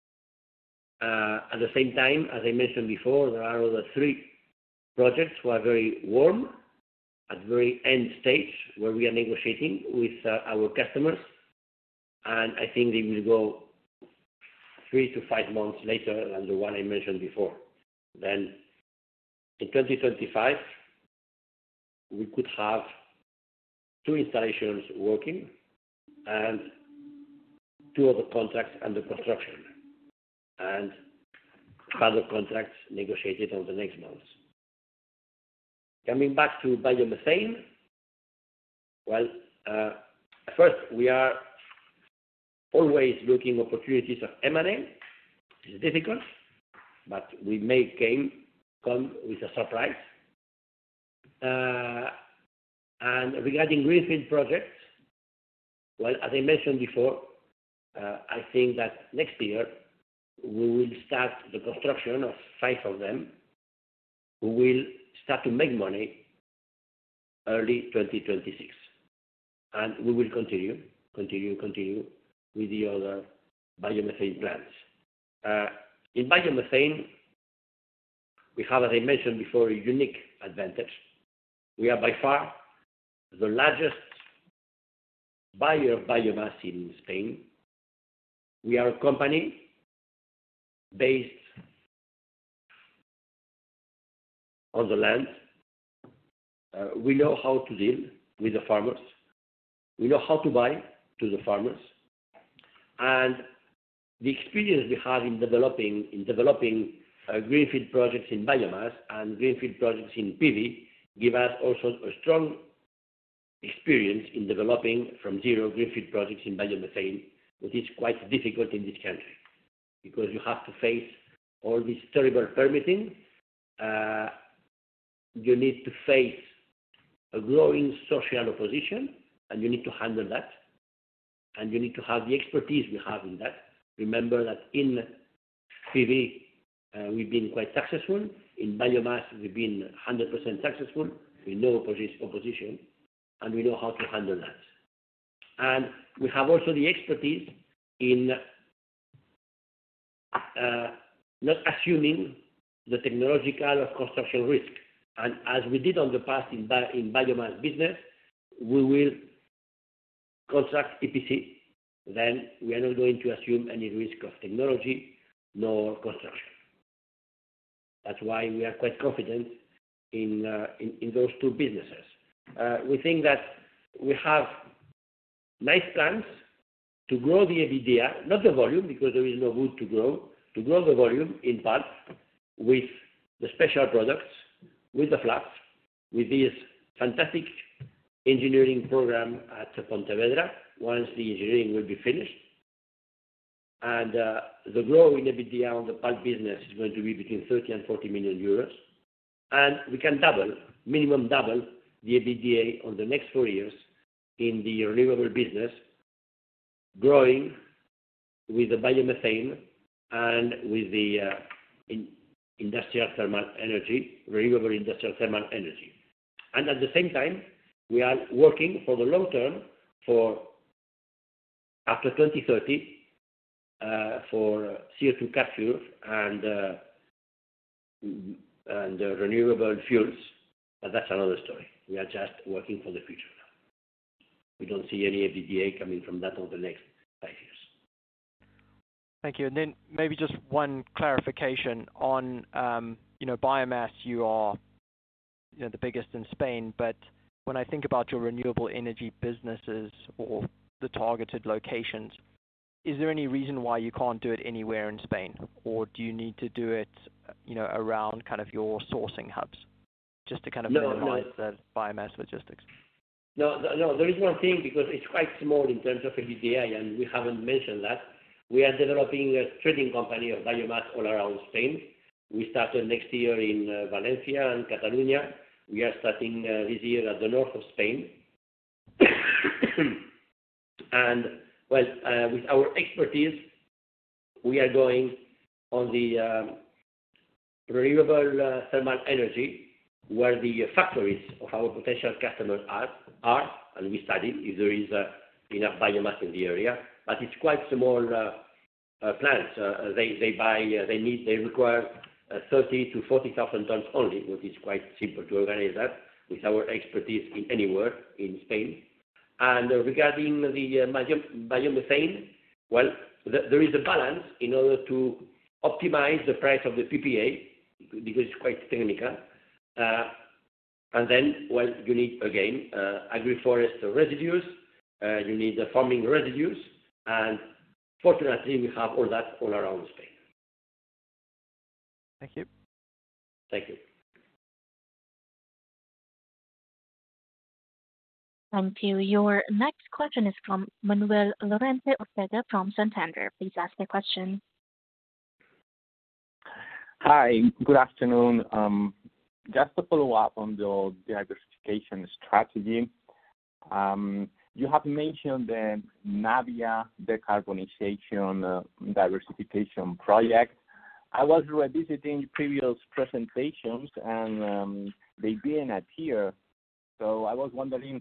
At the same time, as I mentioned before, there are other 3 projects who are very warm, at very end stage, where we are negotiating with our customers, and I think they will go 3 to 5 months later than the one I mentioned before. Then in 2025, we could have 2 installations working and 2 other contracts under construction, and further contracts negotiated on the next months. Coming back to biomethane, well, first, we are always looking opportunities of M&A. It's difficult, but we may come with a surprise. And regarding greenfield projects, well, as I mentioned before, I think that next year we will start the construction of 5 of them, who will start to make money early 2026. And we will continue with the other biomethane plants. In biomethane, we have, as I mentioned before, a unique advantage. We are by far the largest buyer of biomass in Spain. We are a company based on the land. We know how to deal with the farmers. We know how to buy to the farmers. And the experience we have in developing greenfield projects in biomass and greenfield projects in PV give us also a strong experience in developing from zero greenfield projects in biomethane, which is quite difficult in this country, because you have to face all this terrible permitting. You need to face a growing social opposition, and you need to handle that. And you need to have the expertise we have in that. Remember that in PV, we've been quite successful. In biomass, we've been 100% successful with no opposition, and we know how to handle that. And we have also the expertise in not assuming the technological or construction risk. And as we did on the past in biomass business, we will construct EPC. Then we are not going to assume any risk of technology nor construction. That's why we are quite confident in those 2 businesses. We think that we have nice plans to grow the EBITDA, not the volume, because there is no wood to grow the volume in pulp with the special products, with the fluff, with this fantastic engineering program at Pontevedra, once the engineering will be finished. And the growth in EBITDA on the pulp business is going to be between 30 and 40 million euros. And we can minimum double the EBITDA on the next 4 years in the renewable business, growing with the biomethane and with the industrial thermal energy, renewable industrial thermal energy. And at the same time, we are working for the long term for after 2030 for CO2 capture and renewable fuels. But that's another story. We are just working for the future now. We don't see any EBITDA coming from that over the next 5 years. Thank you. And then maybe just one clarification on, biomass. You are, the biggest in Spain, but when I think about your renewable energy businesses or the targeted locations, is there any reason why you can't do it anywhere in Spain, or do you need to do it, around kind of your sourcing hubs, just to kind of minimize the biomass logistics? No. There is one thing, because it's quite small in terms of EBITDA, and we haven't mentioned that. We are developing a trading company of biomass all around Spain. We started next year in Valencia and Catalonia. We are starting this year at the north of Spain. And, with our expertise, we are going on the renewable thermal energy, where the factories of our potential customers are, and we study if there is enough biomass in the area. But it's quite small plants. They require 30 to 40,000 tons only, which is quite simple to organize that with our expertise in anywhere in Spain. And regarding the biomethane, there is a balance in order to optimize the price of the PPA, because it's quite technical. And then, you need, again, agri-forest residues, you need the farming residues, and fortunately, we have all that all around Spain. Thank you. Thank you. Thank you. Your next question is from Manuel Lorente Ortega from Santander. Please ask your question. Hi, good afternoon. Just to follow up on the diversification strategy, you have mentioned the Navia decarbonization diversification project. I was revisiting previous presentations and they didn't appear. So I was wondering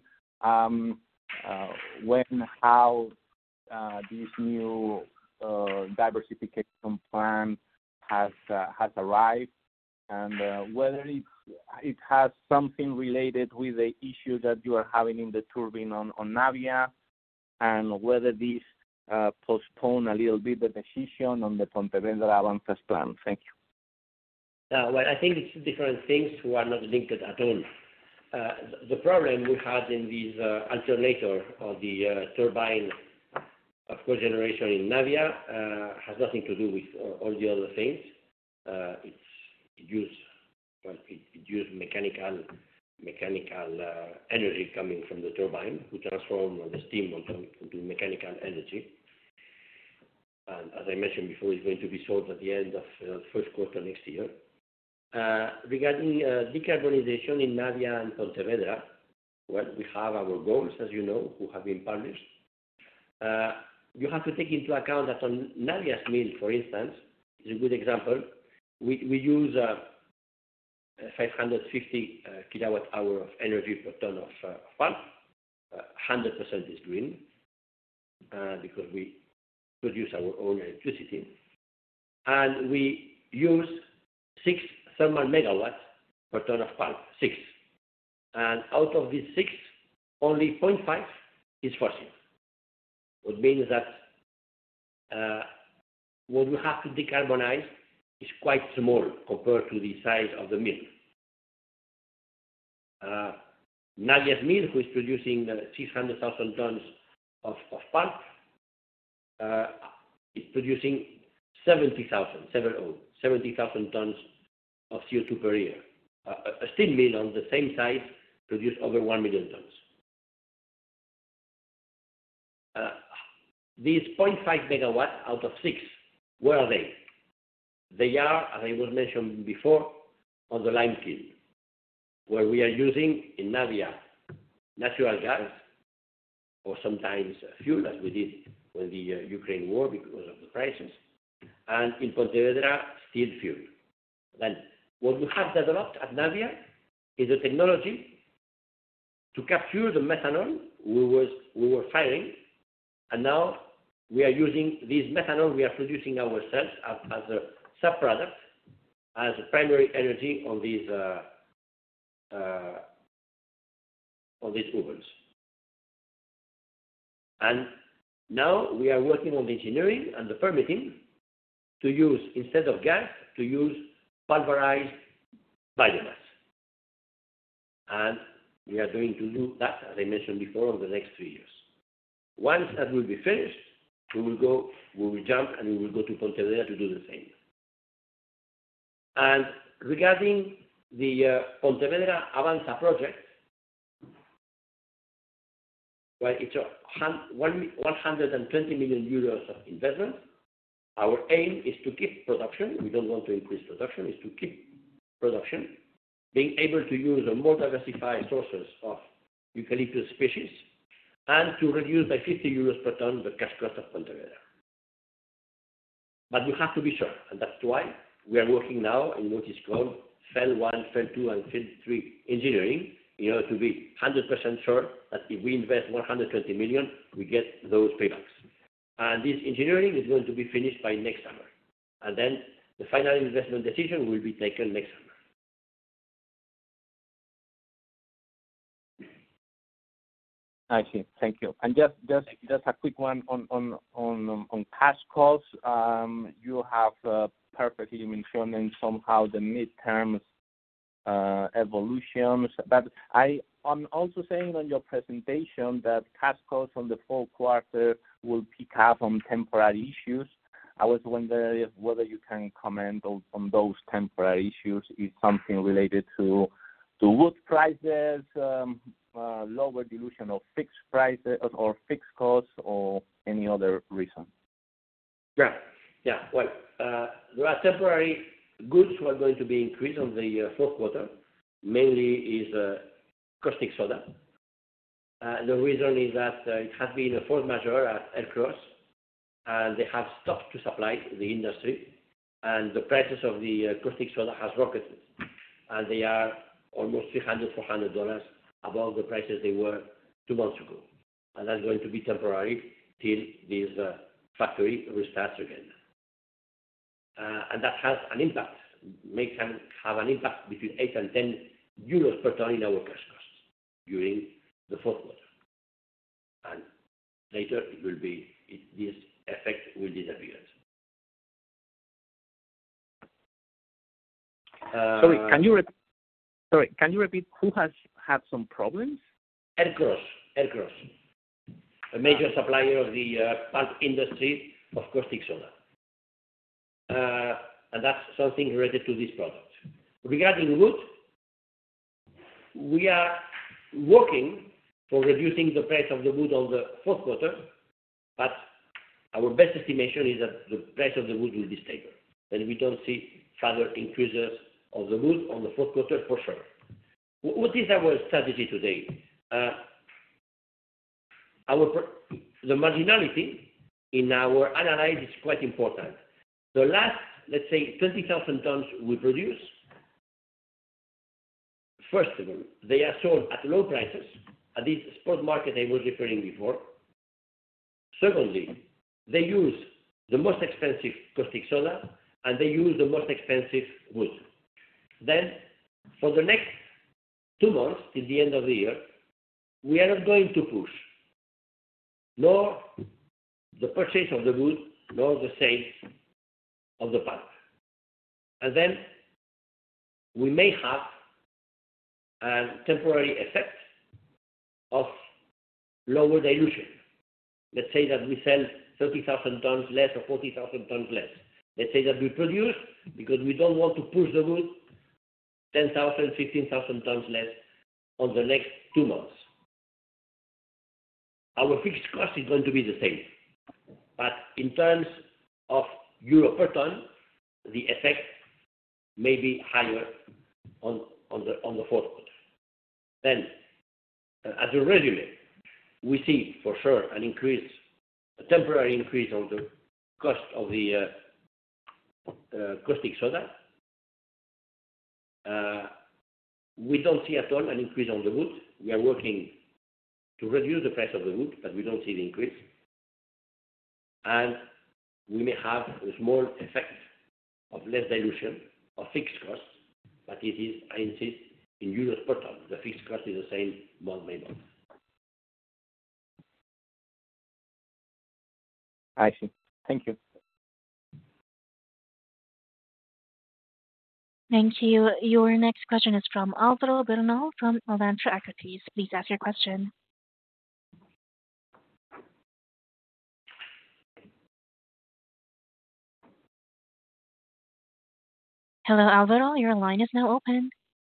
how this new diversification plan has arrived, and whether it has something related with the issue that you are having in the turbine on Navia, and whether this postpone a little bit the decision on the Pontevedra Avanzas plan. Thank you. I think it's different things who are not linked at all. The problem we had in this alternator or the turbine of cogeneration in Navia has nothing to do with all the other things. It used mechanical energy coming from the turbine, who transform the steam into mechanical energy. And as I mentioned before, it's going to be sold at the end of the first quarter next year. Regarding decarbonization in Navia and Pontevedra, we have our goals, as you know, who have been published. You have to take into account that on Navia's mill, for instance, is a good example. We use 550 kilowatt hour of energy per ton of pulp. 100% is green, because we produce our own electricity. And we use 6 thermal megawatts per ton of pulp, 6. And out of these 6, only 0.5 is fossil. Which means that what we have to decarbonize is quite small compared to the size of the mill. Navia's mill, who is producing 600,000 tons of pulp, is producing 70,000 tons of CO2 per year. A steel mill on the same size produces over 1 million tons. these 0.5 megawatts out of 6, where are they? They are, as I was mentioned before, on the lime kiln, where we are using in Navia natural gas, or sometimes fuel, as we did when the Ukraine war because of the prices, and in Pontevedra, steel fuel. Then what we have developed at Navia is a technology to capture the methanol we were firing, and now we are using this methanol we are producing ourselves as a subproduct, as a primary energy on these ovens. And now we are working on the engineering and the permitting to use, instead of gas, to use pulverized biomass. And we are going to do that, as I mentioned before, over the next 3 years. Once that will be finished, we will jump and we will go to Pontevedra to do the same. And regarding the Pontevedra Avanza project, well, it's 120 million euros of investment. Our aim is to keep production. We don't want to increase production, is to keep production, being able to use a more diversified sources of eucalyptus species, and to reduce by 50 euros per ton the cash cost of Pontevedra. But we have to be sure, and that's why we are working now in what is called FEL 1, FEL 2, and FEL 3 engineering, in order to be 100% sure that if we invest 120 million, we get those paybacks. And this engineering is going to be finished by next summer. And then the final investment decision will be taken next summer. I see. Thank you. And just a quick one on cash costs. You have perfectly mentioned somehow the midterms evolutions, but I'm also saying on your presentation that cash costs on the fourth quarter will pick up on temporary issues. I was wondering whether you can comment on those temporary issues. Is something related to wood prices, lower dilution of fixed prices or fixed costs, or any other reason? Yeah. Well, there are temporary goods who are going to be increased on the fourth quarter. Mainly is caustic soda. The reason is that it has been a force majeure at Ercros, and they have stopped to supply the industry, and the prices of the caustic soda has rocketed, and they are almost $300-400 above the prices they were 2 months ago, and that's going to be temporary till this factory restarts again, and that has an impact, can have an impact between 8 and 10 euros per ton in our cash costs during the fourth quarter, and later this effect will disappear. Sorry, can you repeat who has had some problems? Ercros, a major supplier of the pulp industry of caustic soda. And that's something related to this product. Regarding wood, we are working for reducing the price of the wood on the fourth quarter, but our best estimation is that the price of the wood will be stable. Then we don't see further increases of the wood on the fourth quarter for sure. What is our strategy today? The marginality in our analysis is quite important. The last, let's say, 20,000 tons we produce, first of all, they are sold at low prices, at this spot market I was referring before. Secondly, they use the most expensive caustic soda, and they use the most expensive wood. Then, for the next 2 months, till the end of the year, we are not going to push nor the purchase of the wood, nor the sales of the pulp. And then we may have a temporary effect of lower dilution. Let's say that we sell 30,000 tons less or 40,000 tons less. Let's say that we produce, because we don't want to push the wood, 10,000, 15,000 tons less on the next 2 months. our fixed cost is going to be the same. But in terms of euro per ton, the effect may be higher on the fourth quarter. Then, as a resume, we see for sure a temporary increase on the cost of the caustic soda. We don't see at all an increase on the wood. We are working to reduce the price of the wood, but we don't see the increase. And we may have a small effect of less dilution of fixed costs, but it is, I insist, in euros per ton. The fixed cost is the same month by month. I see. Thank you. Thank you. Your next question is from Alvaro Bernal from Alantra Equities. Please ask your question. Hello, Alvaro. Your line is now open.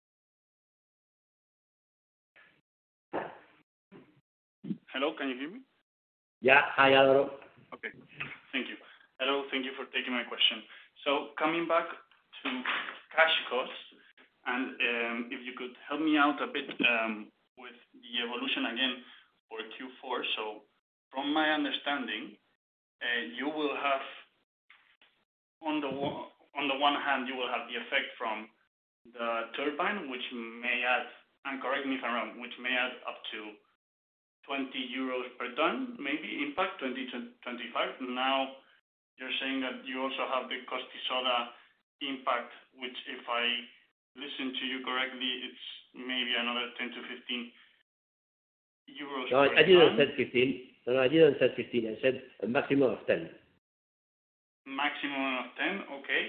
Hello, can you hear me? Yeah. Hi, Alvaro. Okay. Thank you. Hello, thank you for taking my question. So coming back to cash costs, and if you could help me out a bit with the evolution again for Q4. So from my understanding, you will have, on the one hand, you will have the effect from the turbine, which may add, and correct me if I'm wrong, which may add up to 20 euros per ton, maybe impact 20 to 25. Now you're saying that you also have the caustic soda impact, which, if I listen to you correctly, it's maybe another 10 to 15 euros No, per I didn't ton. say 15. No, I didn't say 15. I said a maximum of 10. Maximum of 10, okay.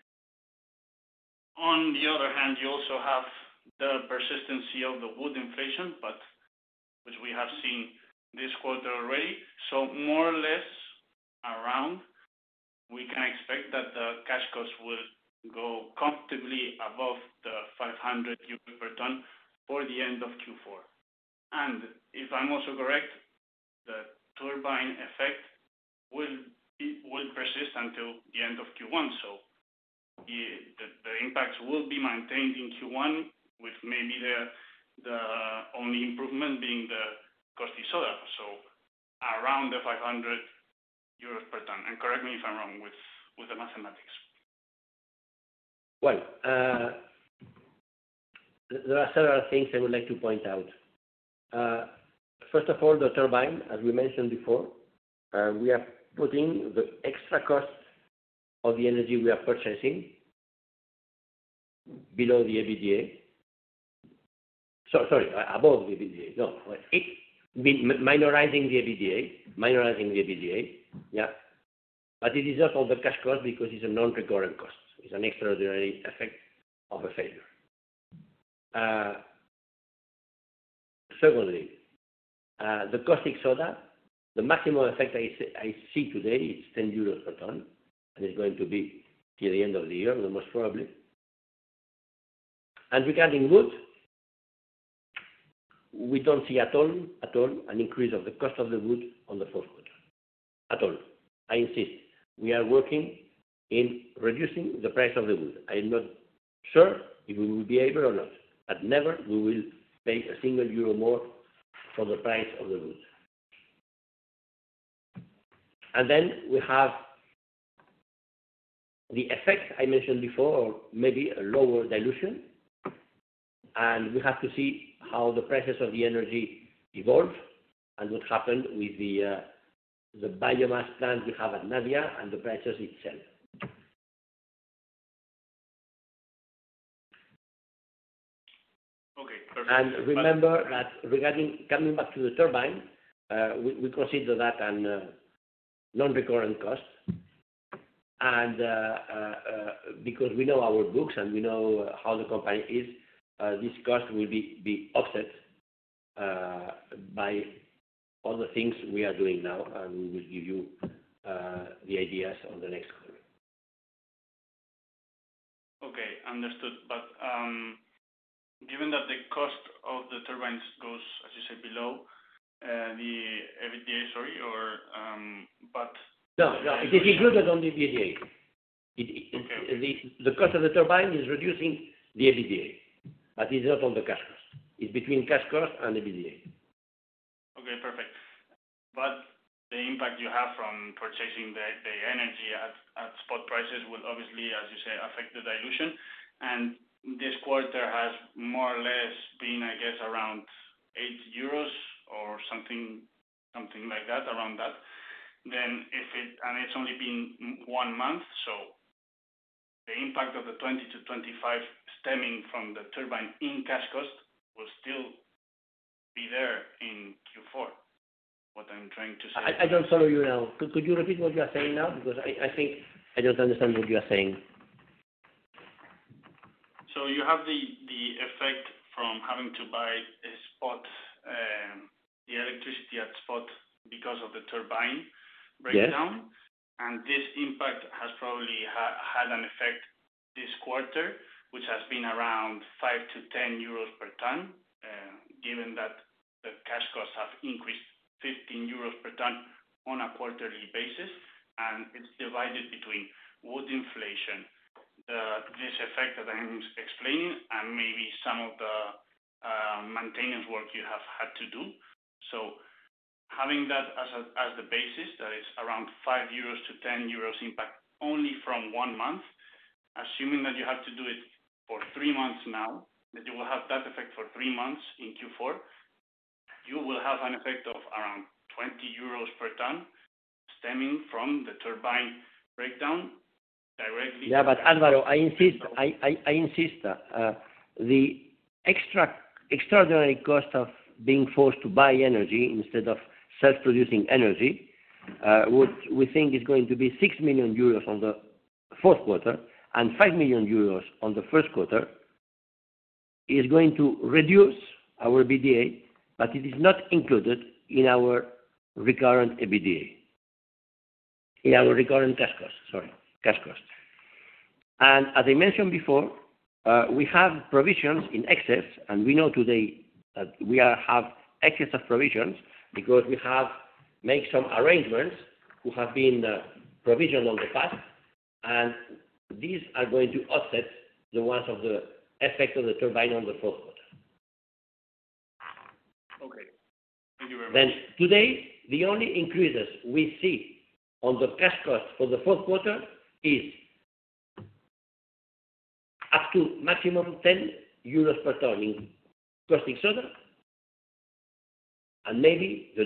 On the other hand, you also have the persistency of the wood inflation, but which we have seen this quarter already. So more or less around, we can expect that the cash cost will go comfortably above the 500 euros per ton for the end of Q4. And if I'm also correct, the turbine effect will persist until the end of Q1. So the impacts will be maintained in Q1, with maybe the only improvement being the caustic soda, so around the 500 euros per ton. And correct me if I'm wrong with the mathematics. Well, there are several things I would like to point out. First of all, the turbine, as we mentioned before, we are putting the extra cost of the energy we are purchasing below the EBITDA. Sorry, above the EBITDA. No, minorizing the EBITDA. Yeah, but it is not on the cash cost because it's a non-recurrent cost. It's an extraordinary effect of a failure. Secondly, the caustic soda, the maximum effect I see today is 10 euros per ton, and it's going to be till the end of the year, most probably. And regarding wood, we don't see at all an increase of the cost of the wood on the fourth quarter. At all. I insist. We are working in reducing the price of the wood. I am not sure if we will be able or not, but never we will pay a single euro more for the price of the wood. And then we have the effect I mentioned before, or maybe a lower dilution, and we have to see how the prices of the energy evolve and what happened with the biomass plant we have at Navia and the prices itself. Okay, perfect. And remember that regarding coming back to the turbine, we consider that an non-recurrent cost, and because we know our books and we know how the company is, this cost will be offset by all the things we are doing now, and we will give you the ideas on the next call. Okay, understood. But given that the cost of the turbines goes, as you say, below, the EBITDA, sorry, or but No, it is included on the EBITDA. The cost of the turbine is reducing the EBITDA, but it's not on the cash cost. It's between cash cost and EBITDA. Okay, perfect. But the impact you have from purchasing the energy at spot prices will obviously, as you say, affect the dilution. And this quarter has more or less been, I guess, around 8 euros or something like that, around that. Then it's only been 1 month, so the impact of the 20 to 25 stemming from the turbine in cash cost will still be there in Q4. What I'm trying to say. I don't follow you now. Could you repeat what you are saying now? Because I think I don't understand what you are saying. So you have the effect from having to buy a spot, the electricity at spot because of the turbine breakdown. Yes. And this impact has probably had an effect this quarter, which has been around 5 to 10 euros per ton, given that the cash costs have increased 15 euros per ton on a quarterly basis, and it's divided between wood inflation, this effect that I'm explaining, and maybe some of the maintenance work you have had to do. So having that as the basis, that is around 5 euros to 10 euros impact only from 1 month, assuming that you have to do it for 3 months now, that you will have that effect for 3 months in Q4, you will have an effect of around 20 euros per ton stemming from the turbine breakdown directly. Yeah, but Álvaro, I insist. The extraordinary cost of being forced to buy energy instead of self-producing energy, what we think is going to be 6 million euros on the fourth quarter and 5 million euros on the first quarter, is going to reduce our EBITDA, but it is not included in our recurrent EBITDA, in our recurrent cash cost. And as I mentioned before, we have provisions in excess, and we know today that we have excess of provisions because we have made some arrangements who have been provisioned on the past, and these are going to offset the ones of the effect of the turbine on the fourth quarter. Okay. Thank you very much. Then today, the only increases we see on the cash cost for the fourth quarter is up to maximum 10 euros per ton in caustic soda, and maybe the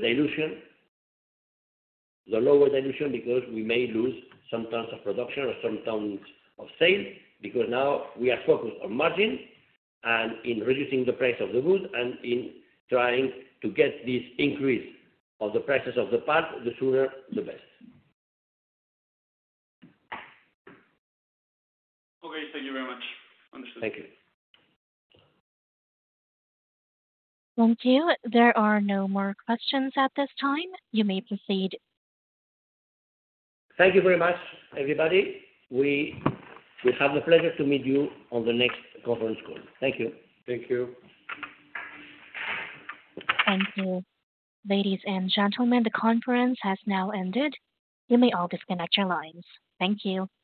lower dilution, because we may lose some tons of production or some tons of sale, because now we are focused on margin and in reducing the price of the wood and in trying to get this increase of the prices of the pulp, the sooner the best. Okay, thank you very much. Understood. Thank you. Thank you. There are no more questions at this time. You may proceed. Thank you very much, everybody. We will have the pleasure to meet you on the next conference call. Thank you. Thank you. Thank you. Ladies and gentlemen, the conference has now ended. You may all disconnect your lines. Thank you.